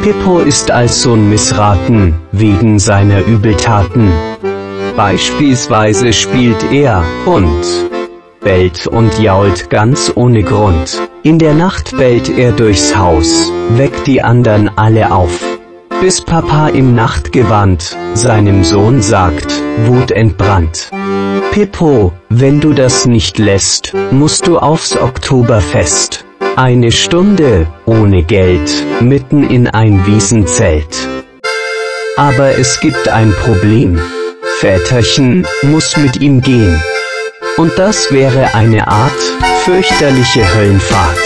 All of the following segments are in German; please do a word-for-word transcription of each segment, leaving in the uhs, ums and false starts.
Pippo ist als Sohn missraten, wegen seiner Übeltaten. Beispielsweise spielt er und bellt und jault ganz ohne Grund. In der Nacht bellt er durchs Haus, weckt die anderen alle auf. Bis Papa im Nachtgewand seinem Sohn sagt, wutentbrannt: Pippo, wenn du das nicht lässt, musst du aufs Oktoberfest. Eine Stunde, ohne Geld, mitten in ein Wiesenzelt. Aber es gibt ein Problem. Väterchen muss mit ihm gehen. Und das wäre eine Art fürchterliche Höllenfahrt.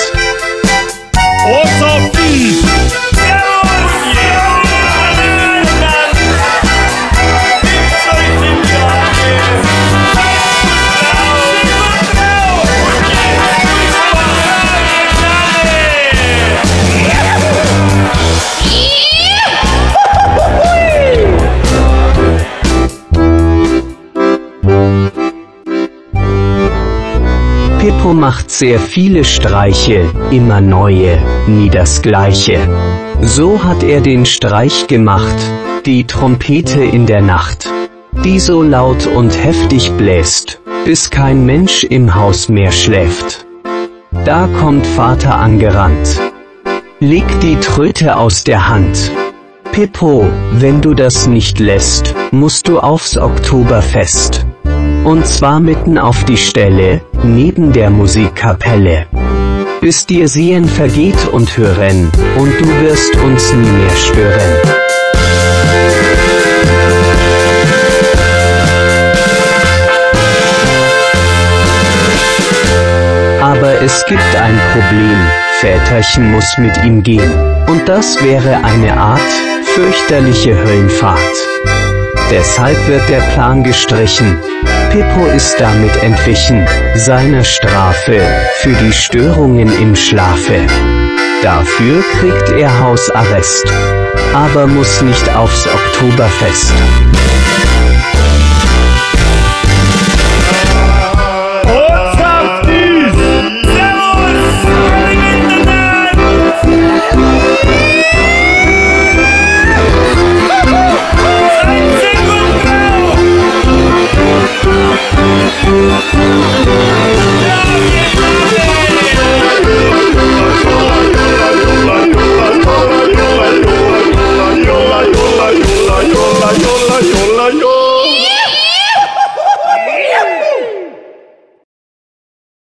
Pippo macht sehr viele Streiche, immer neue, nie das gleiche. So hat er den Streich gemacht, die Trompete in der Nacht, die so laut und heftig bläst, bis kein Mensch im Haus mehr schläft. Da kommt Vater angerannt, legt die Tröte aus der Hand. Pippo, wenn du das nicht lässt, musst du aufs Oktoberfest. Und zwar mitten auf die Stelle, neben der Musikkapelle. Bis dir Sehen vergeht und Hören, und du wirst uns nie mehr stören. Aber es gibt ein Problem, Väterchen muss mit ihm gehen. Und das wäre eine Art fürchterliche Höllenfahrt. Deshalb wird der Plan gestrichen. Pippo ist damit entwichen, seiner Strafe, für die Störungen im Schlafe. Dafür kriegt er Hausarrest, aber muss nicht aufs Oktoberfest.